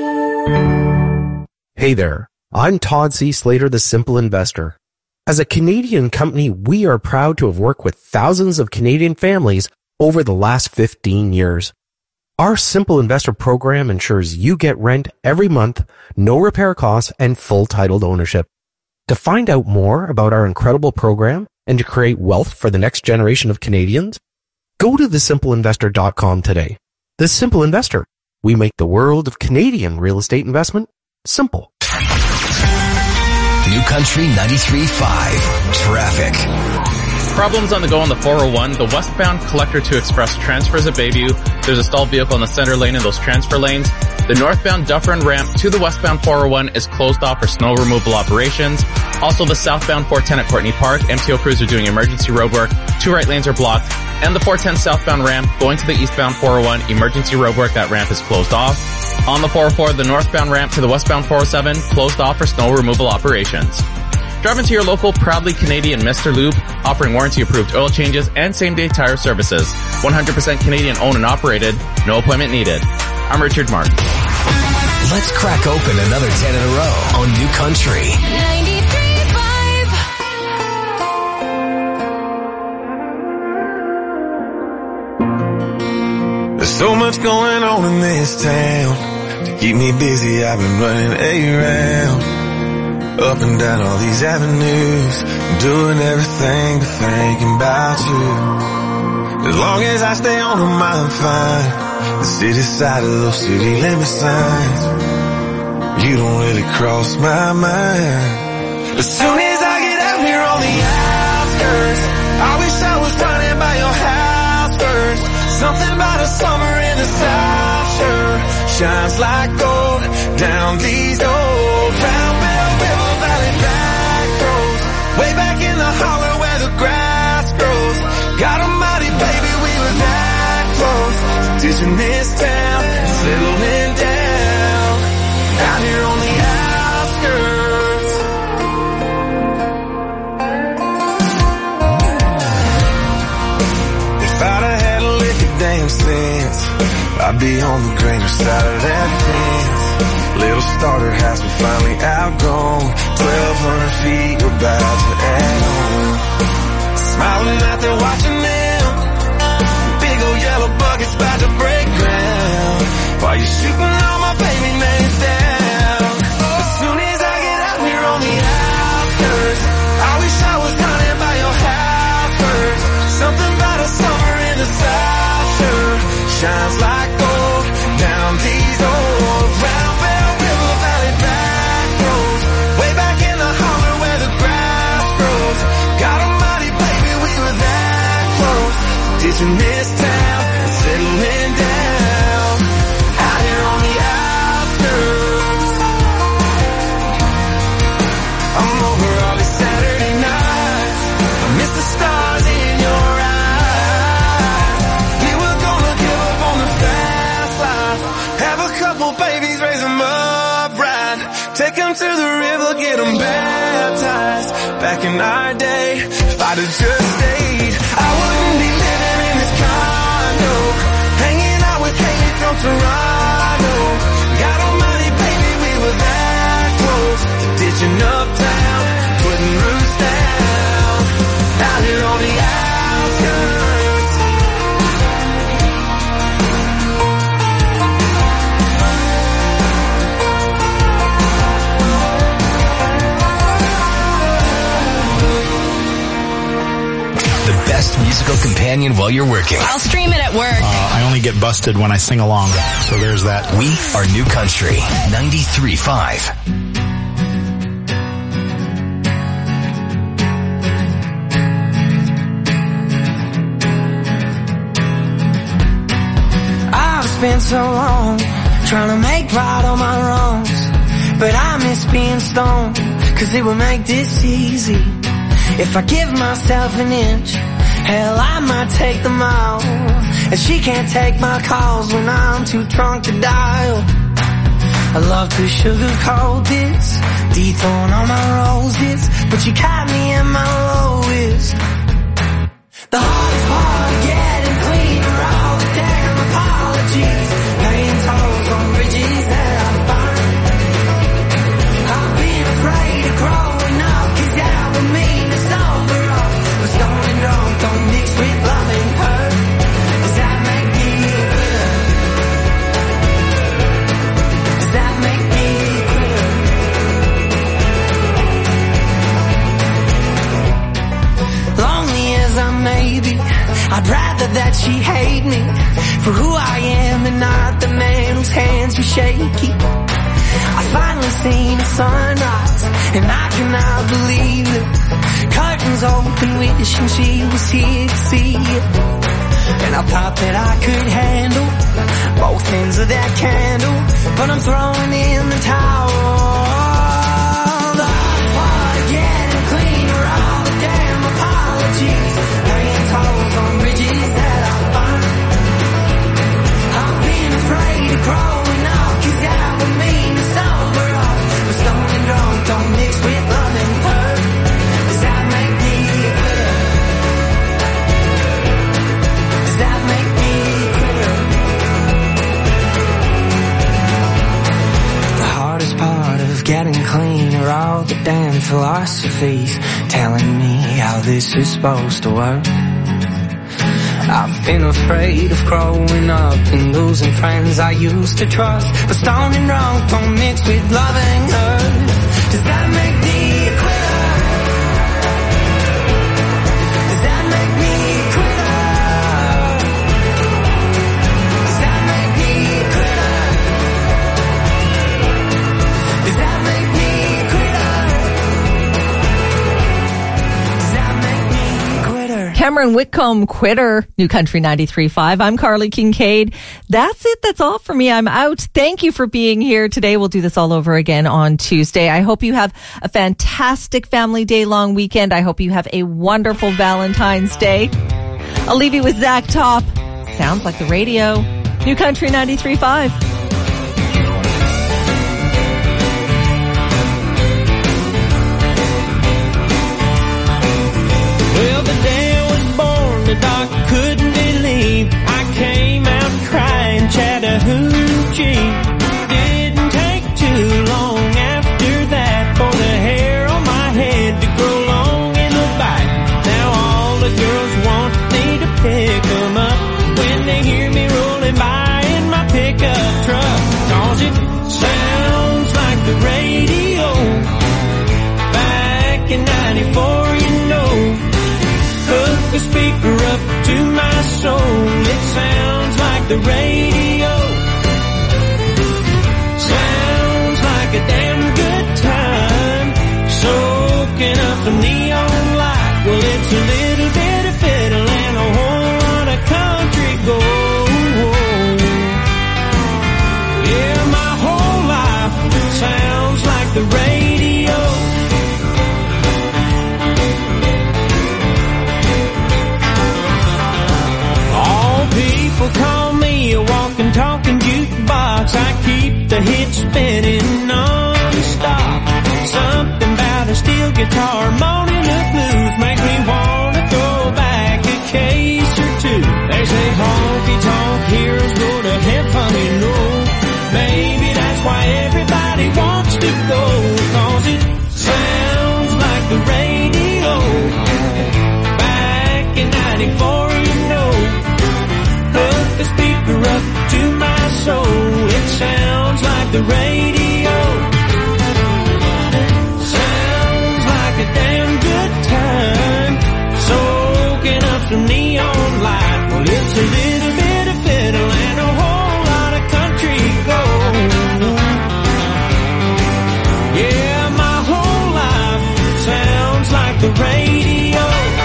Hey there, I'm Todd C. Slater, the Simple Investor. As a Canadian company, we are proud to have worked with thousands of Canadian families over the last fifteen years. Our Simple Investor program ensures you get rent every month, no repair costs, and full titled ownership. To find out more about our incredible program and to create wealth for the next generation of Canadians, go to the simple investor dot com today. The Simple Investor. We make the world of Canadian real estate investment simple. New Country ninety-three point five. Traffic. Problems on the go on the four oh one. The westbound Collector to Express transfers at Bayview. There's a stalled vehicle in the center lane in those transfer lanes. The northbound Dufferin ramp to the westbound four oh one is closed off for snow removal operations. Also, the southbound four ten at Courtney Park, M T O crews are doing emergency roadwork. Two right lanes are blocked. And the four ten southbound ramp going to the eastbound four oh one, emergency roadwork. That ramp is closed off. On the four oh four, the northbound ramp to the westbound four oh seven closed off for snow removal operations. Drive into your local proudly Canadian Mister Lube, offering warranty-approved oil changes and same-day tire services. one hundred percent Canadian owned and operated. No appointment needed. I'm Richard Martin. Let's crack open another ten in a row on New Country ninety-three point five. There's so much going on in this town. To keep me busy, I've been running around. Up and down all these avenues, doing everything but thinking about you. As long as I stay on them, I'm fine. The city side of those city limit signs, you don't really cross my mind. As soon as I get out here on the outskirts, I wish I was running by your house first. Something about a summer in the South sure shines like gold down these old round Bell River Valley back roads, way back in the holler where the grass grows. God almighty, baby, we were that close, ditching this town, settling down, out here on the outskirts. If I'd have had a lick of damn sense, I'd be on the greener side of that fence. Little starter house we finally outgrown, twelve hundred feet we're about to add on. Smiling out there watching them, big old yellow buckets about to break ground, while you're shooting all my baby names down. As soon as I get out here on the outskirts, I wish I was running by your house first. Something about a summer in the South sure shines like gold down these old round Bell River Valley back roads, way back in the holler where the grass in this town, settling down, out here on the outskirts. I'm over all these Saturday nights, I miss the stars in your eyes. We were gonna give up on the fast life, have a couple babies, raise them up right, take them to the river, get them baptized. Back in our day, if I'd have just stayed, I wouldn't be living in this condo, hanging out with Haley from Toronto. God almighty, baby, we were that close to ditching uptown, putting roots down, out here on the outskirts. The best musical companion while you're working. I'll stream it at work. Uh, I only get busted when I sing along, so there's that. We are New Country ninety-three point five. I've spent so long trying to make right all my wrongs, but I miss being stoned, cause it would make this easy. If I give myself an inch, hell, I might take the mile. And she can't take my calls when I'm too drunk to dial. I love to sugarcoat this, dethorn all my roses, but you caught me in my lowest. The hardest part of getting clean are all the damn apologies, paying tolls on bridges that I find. I've been afraid of growing up, cause that would mean it's over all. But stoned and drunk don't mix with loving her. Does that make me a quitter? Does that make me a quitter? Lonely as I may be, I'd rather that she hate me for who I am and not the man whose hands are shaky. I finally seen the sunrise, and I cannot believe it. Curtains open, wishing she was here to see it. And I thought that I could handle both ends of that candle, but I'm throwing in the towel. The hard part of getting clean are all the damn apologies, paying tolls on bridges that I find. I've been afraid of growing up, cause that would mean it's over all. But stoned and drunk don't mix with love and hurt. Does that make me a quitter? Does that make me a quitter? The hardest part of getting clean are all the damn philosophies telling me how this is supposed to work. I've been afraid of growing up and losing friends I used to trust, but stoned and drunk don't mix with loving her. Does that make me a quitter? Does that make me a quitter? Does that make me a quitter? Does that make me a quitter? Does that make me a quitter? Cameron Whitcomb, Quitter, New Country ninety-three point five. I'm Carly Kincaid. That's it. That's all for me. I'm out. Thank you for being here today. We'll do this all over again on Tuesday. I hope you have a fantastic family day long weekend. I hope you have a wonderful Valentine's Day. I'll leave you with Zach Top. Sounds like the radio. New Country ninety-three point five. Well, the day I was born, the doctor couldn't believe I came out crying Chattahoochee. Didn't take too long after that for the hair on my head to grow long in the back. Now all the girls want me to pick them up when they hear me rolling by in my pickup truck. Cause it sounds like the radio back in ninety-four, you know. Hook the speaker up to my soul. It sounds like the radio. Sounds like a damn good time. Soaking up some neon light. Well, it's a little bit of fiddle and a whole lot of like the radio. All people call me a walking, talking jukebox. I keep the hits spinning non-stop. Something about a steel guitar, moaning the blues, makes me wanna throw back a case or two. They say honky tonk heroes go to heaven, you know. Maybe that's why everybody wants to go, 'cause it sounds like the radio. Back in ninety-four, you know. Hook the speaker up to my soul. It sounds like the radio. Sounds like a damn good time. Soaking up some neon light. Well, it's a little bit of fiddle and a whole lot of country gold. Yeah, my whole life sounds like the radio.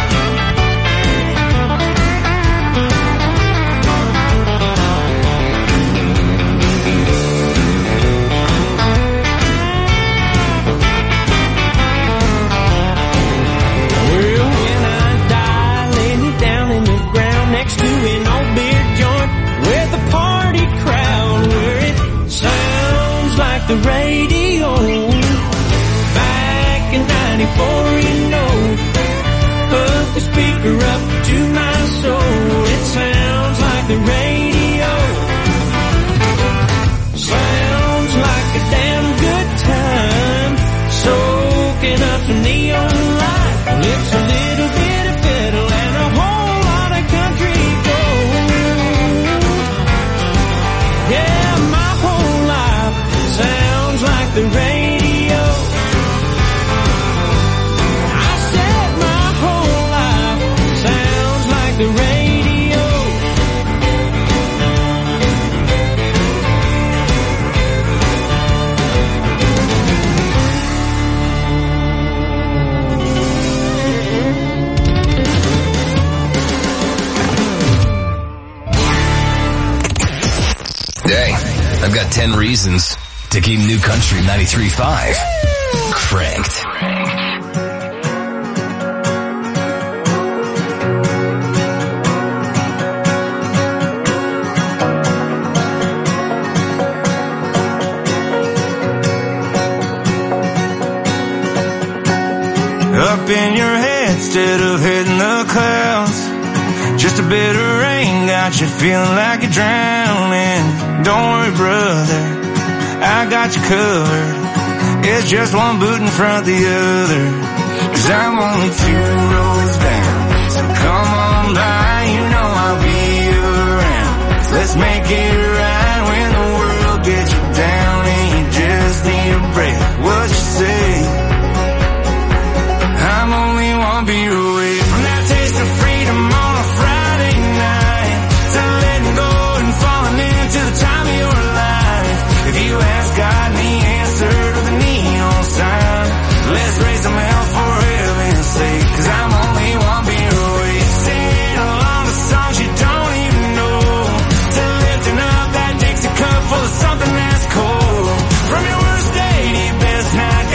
Well, when I die, lay me down in the ground next to an old beer joint with a party crowd, where it sounds like the radio. Back in ninety-four, you know. Hook the speaker up to my soul. It sounds like the radio. Sounds like a damn good time. Soaking up some neon light. It's a little bit of fiddle and a whole lot of country gold. Yeah, my whole life sounds like the radio. I said my whole life sounds like the radio. Hey, I've got ten reasons to keep New Country ninety-three point five cranked. Up in your head instead of hitting the clouds. Just a bit of rain got you feeling like you're drowning. Don't worry, brother, I got you covered. It's just one boot in front of the other. 'Cause I'm only two rows down, so come on by, you know I'll be around. Let's make it right when the world gets you down and you just need a break. What you say? I'm only one beer away from that taste of freedom on a Friday night. To letting go and falling into the time of your life. If you ask God and he answered with a neon sign, let's raise some hell for heaven's sake. 'Cause I'm only one beer away. Singing along the songs you don't even know. To lifting up that Dixie cup full of something that's cold. From your worst day to your best night,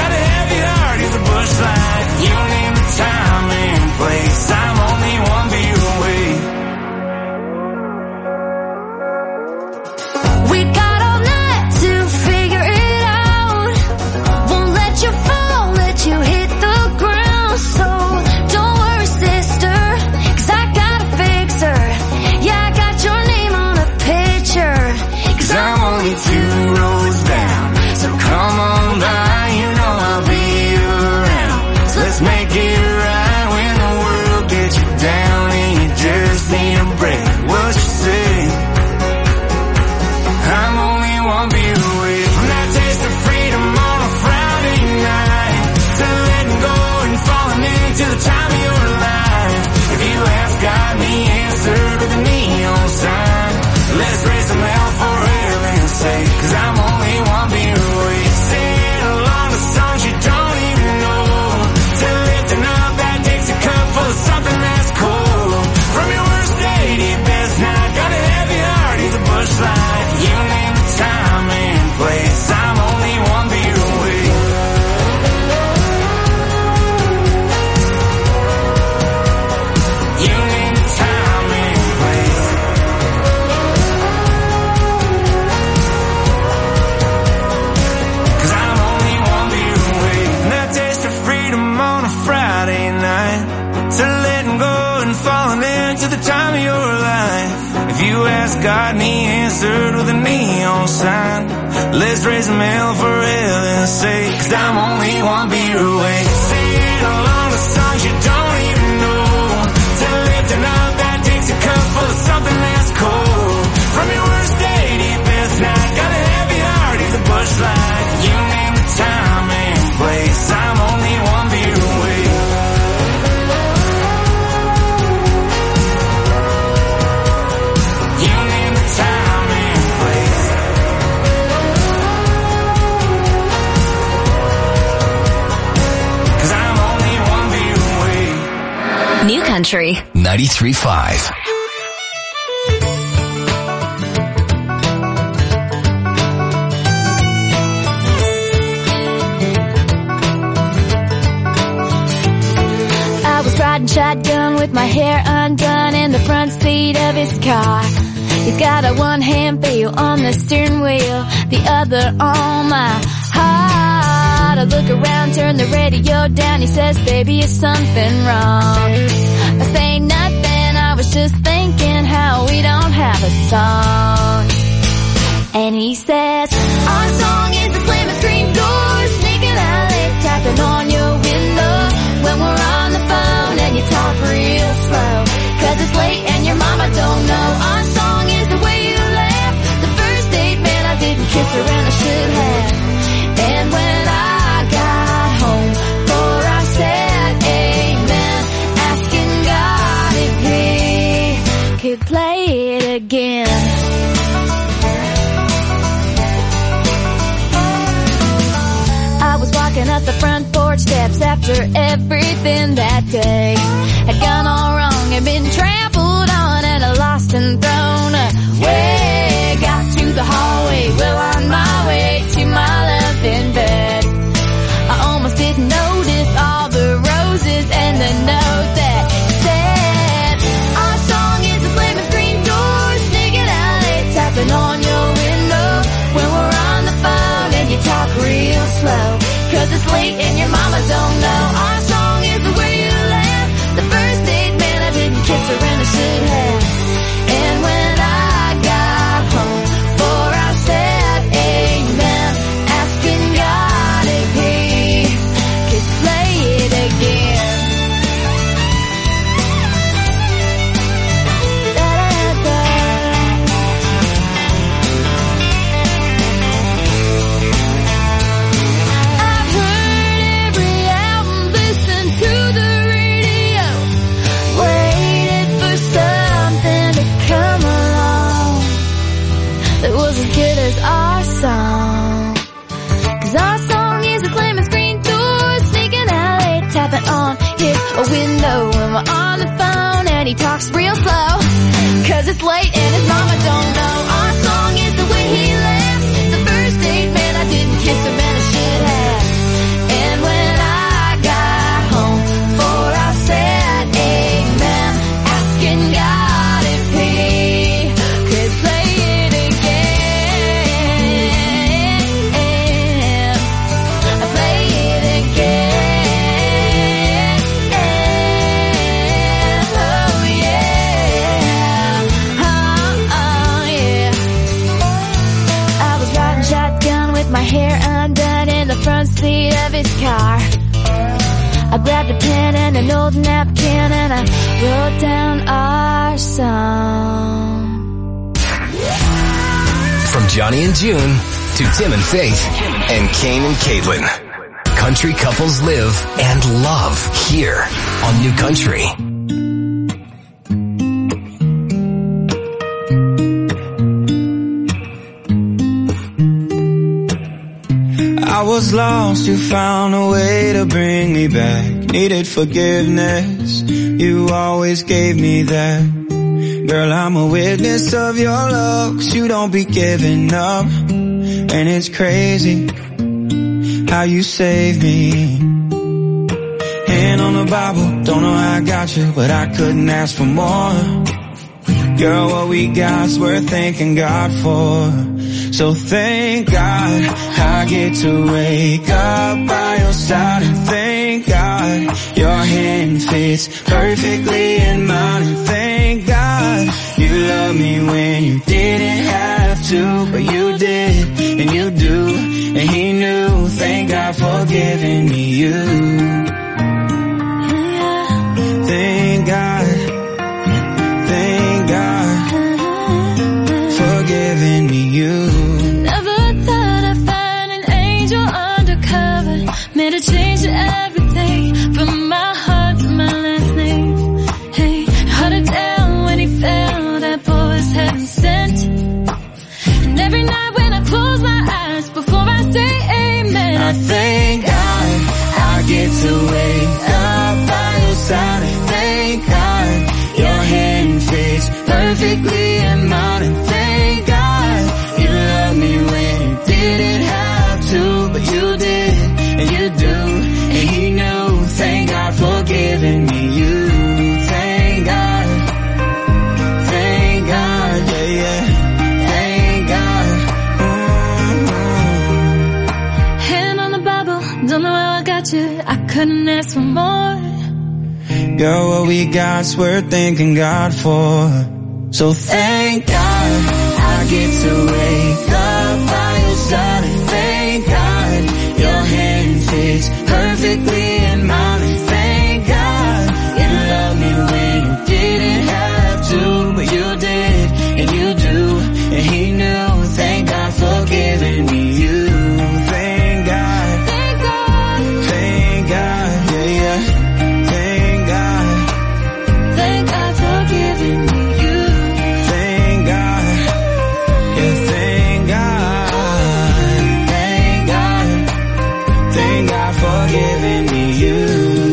got me answered with a neon sign. Let's raise them hell for heaven's sake, 'cause I'm only one beer away. Sing along the songs you don't even know, to lifting up that Dixie cup full of something that's cold. From your worst day to your best night, got a heavy heart, it's a bush light. You name the time and place, I'm only one beer away. You name the time and place. Cause I'm only one beer away. New Country ninety-three point five. Riding shotgun with my hair undone in the front seat of his car. He's got a one-hand feel on the steering wheel, the other on my heart. I look around, turn the radio down. He says, baby, is something wrong? I say nothing, I was just thinking how we don't have a song. And he says, our song is the slamming screen door, sneaking out late, tapping on your window when we're on the phone and you talk real slow, 'cause it's late and your mama don't know. Our song is the way you laugh, the first date, man, I didn't kiss her and I should have. And when I got home for I said amen, asking God if he could play it again. I was walking up the front porch steps after everything that day had gone all wrong and been trampled on and lost and thrown away. Got to the hallway, well on my way to my love in bed. I almost didn't notice all the roses and the note that said, our song is the slamming screen door, sneaking out late, tapping on your window when we're on the phone and you talk real slow, 'cause it's late and your mama don't know. Our song is the way you laugh, the first date, man, I didn't kiss her and I should have. And when I got home for I said amen, asking God if he could play it again. Da-da-da. I've heard every album, listened to the radio, waited for something to come along that was as good as our song. 'Cause our song is a slamming screen door, sneaking out late, tapping on his window when we're on the phone and he talks real slow, 'cause it's late and his mama don't know. Our song is the way he laughs, the first date, man, I didn't kiss him and I should have. And when I got home for I said amen, asking God if he could play it again. Play it again. Oh yeah. Oh, oh yeah. I was riding shotgun with my hair undone in the front seat of his car. I grabbed a pen and an old napkin and I wrote down our song. From Johnny and June to Tim and Faith and Kane and Caitlin. Country couples live and love here on New Country. I was lost, you found a way to bring me back. Needed forgiveness, you always gave me that. Girl, I'm a witness of your love, 'cause you don't be giving up. And it's crazy how you saved me. Hand on the Bible, don't know how I got you, but I couldn't ask for more. Girl, what we got's worth thanking God for. So thank God I get to wake up by your side, and thank God your hand fits perfectly in mine, and thank God you love me when you didn't have to, but you did, and you do, and he knew. Thank God for giving me you. Thank God, thank God for giving me you. Never thought I'd find an angel undercover, made a change to everything, from my heart to my last name. Hey, held it down when he fell, that boy was heaven sent. And every night when I close my eyes, before I say amen, I thank God I get to wake up by your side. And thank God your hand fits perfectly in mine. And thank God you love me when you didn't have to, but you did, and you do, and he knew. Thank God for giving me you. Thank God, thank God, yeah, yeah. Thank God. Mm-hmm. hand on the Bible, don't know how I got you, I couldn't ask for more. Girl, what we got's worth thanking God for. So thank God I get to wake up by your side. And thank God your hand fits perfectly in mine. And thank God you love me when you didn't have to, but you did, and you do, and he knew. Thank God for giving me you. Thank God, thank God, thank God, yeah, yeah. Thank God, thank God for giving me you. Thank God, yeah, thank God, thank God, thank God for giving me you.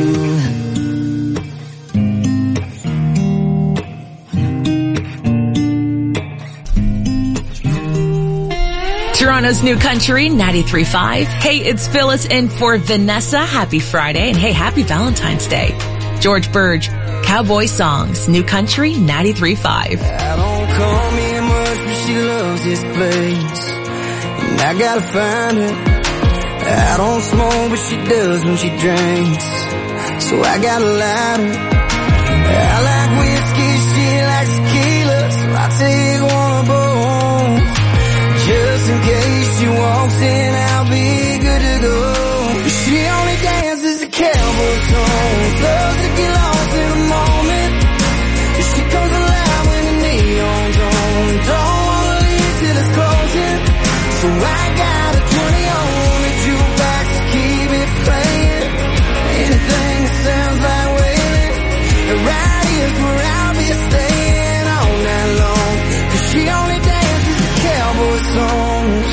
Toronto's New Country, ninety-three point five. Hey, it's Phyllis in for Vanessa. Happy Friday, and hey, happy Valentine's Day. George Burge, Cowboy Songs, New Country, ninety-three point five. I don't call me much, but she loves this place, and I gotta find her. I don't smoke, but she does when she drinks, so I gotta light her. I like whiskey, she likes tequila, so I take one of both. Just in case she walks in, I'll be good to go. She only dances to cowboy songs, loves to get lost in the moment. She comes alive when the neon's on, don't wanna leave till it's closing. So I got a twenty on the jukebox to keep it playing. Anything that sounds like wailing, right here's where I'll be staying all night long. Cause she only dances to cowboy songs.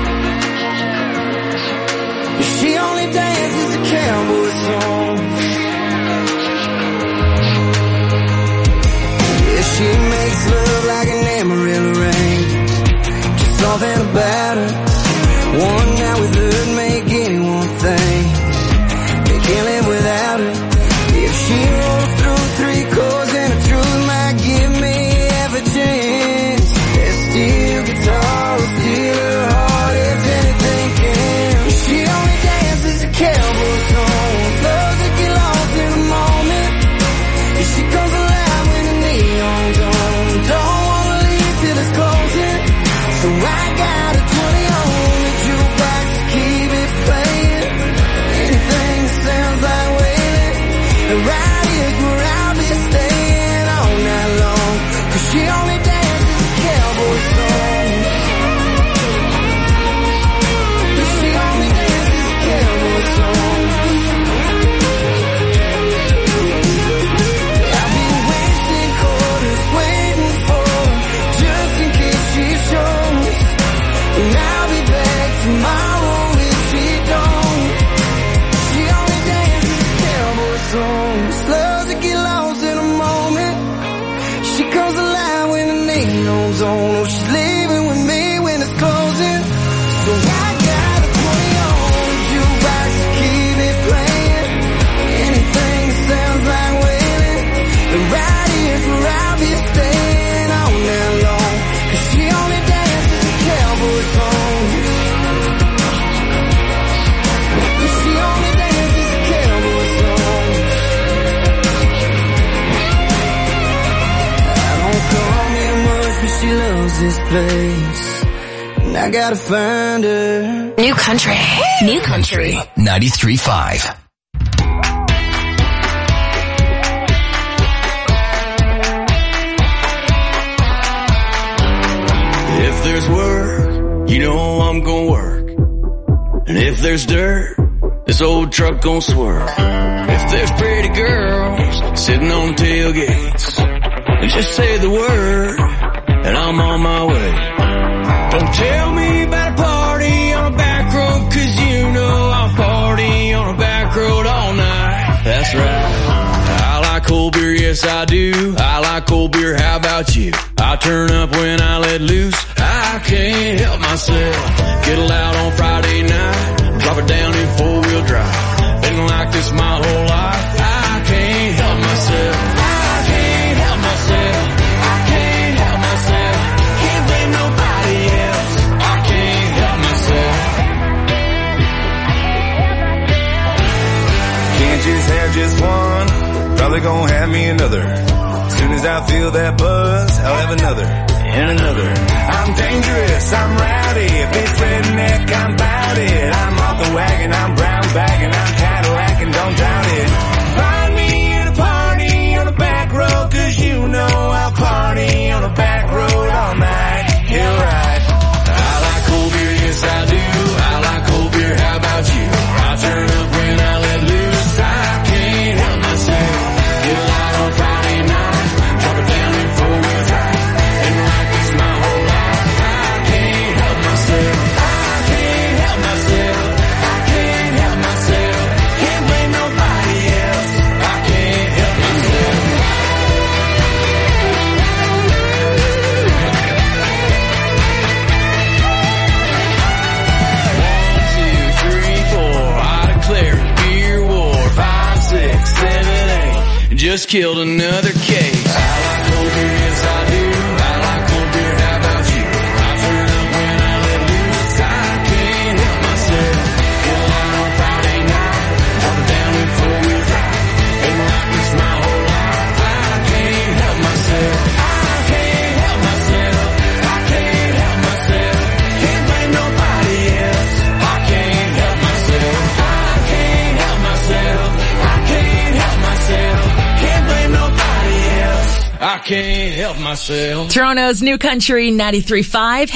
She only dances to cowboy songs. Yeah, she makes love like an Amarillo rain. Just something about her. One night with her make anyone think they can't live without her. If she rolls through three chords and the truth might give me half a chance. That steel guitar will steal her heart if anything can. She only dances to cowboy songs, loves is this place? And I gotta find her. New Country. New Country. ninety-three point five. If there's work, you know I'm gonna work. And if there's dirt, this old truck gon' swerve. If there's pretty girls sitting on tailgates, and just say the word, and I'm on my way. Don't tell me about a party on a back road, cause you know I'll party on a back road all night. That's right. I like cold beer, yes I do. I like cold beer, how about you? I turn up when I let loose. I can't help myself. Get loud on Friday night, drop it down in four-wheel drive. Been like this my whole life. I can't help myself. I can't help myself. I can't help myself. Can't blame nobody else. I can't help myself. Can't just have just one. Probably gonna have me another. Soon as I feel that buzz, I'll have another and another. I'm dangerous, I'm rowdy. If it's redneck, I'm bout it. I'm off the wagon, I'm brown bagging, I'm Cadillac and don't doubt it. Find me at a party on a back road, cause you know I'll party on a back road all night. You're right. I like cold beer, yes I do. I like cold beer, how about you? I turn up when I let loose. I can't help myself. Get loud on Friday night, drop it down in four-wheel drive. And like this my whole life. I can't help myself. I can't help myself. I can't help myself. Can't blame nobody else. I can't help myself. One, two, three, four. I declare beer war. Five, six, seven, eight. Just killed another case. I like cold beer, yes I do. I like cold beer, how about you? I turn up when I let loose. I can't help myself. Get loud on Friday night, drop it down in four-wheel drive. Been like this my whole life. I can't help myself. I can't help myself. I can't help myself. Can't blame nobody else. I can't help myself. I can't help myself. I can't help myself. Can't blame nobody else. I can't help myself. Toronto's New Country ninety-three point five.